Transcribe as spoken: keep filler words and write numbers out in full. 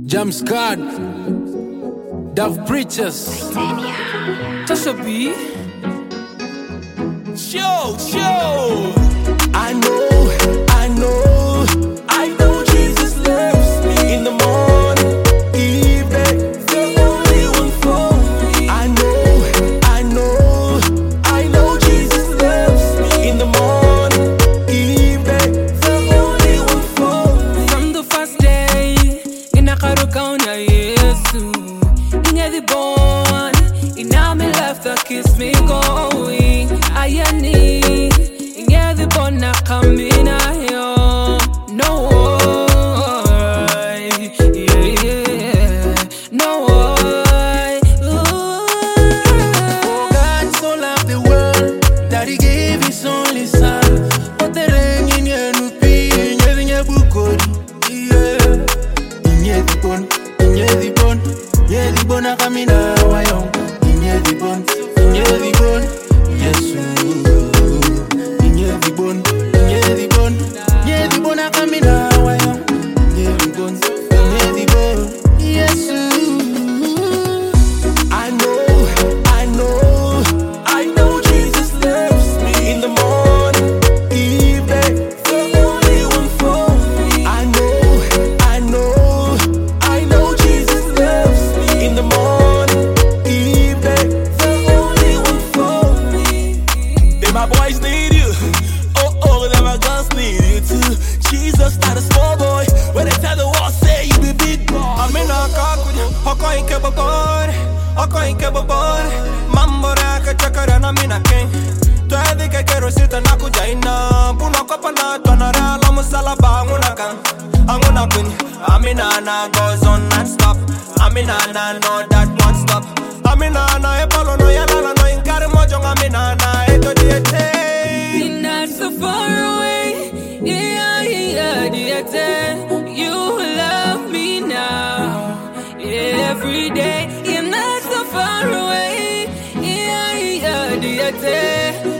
James Card, Dove Preachers, Tasha B. Show, show. I know, I know, I know Jesus loves me. In the morning, evening, the only one for me. I know, I know, I know Jesus loves me. In the morning, evening, the only one for me. From the first day, in a karukauna Yesu, in the born, in our left that kiss me going. I need, in the born, I come in here. No, yeah, yeah, no. For God so loved the world that He gave His only Son. But the ring in your new pee, in your book, yeah. In the bone, in the bone, in the bone, I come in a wire. In the bone, in the bone, yes, in the bone, in the bone, in the bone, I come in a wire. In the bone, in the bone, yes. I know, I know, I know Jesus loves me. In the morning, evening, the only one for me. I know, I know, I know Jesus loves me. In the morning, evening, the only one for me. Then my boys need you. Oh, oh, then my girls need you too. Jesus not a small boy. When they tell the world, say you be big boy. I'm in a car with you. I'm going to be born. I'm going to be born. Mambo raka chakara na mina king. Tuedi ke kero sita na kujaina. Puno kopa na tuanara la musala ba anguna kan. Anguna queen. Aminana goes on non-stop. Aminana know that won't stop. Aminana e polo no yalala no inkari mojong. Aminana e to diete. You're not so far away, yeah, yeah, yeah. You love me now, every day. You're not so far away, yeah, yeah, yeah.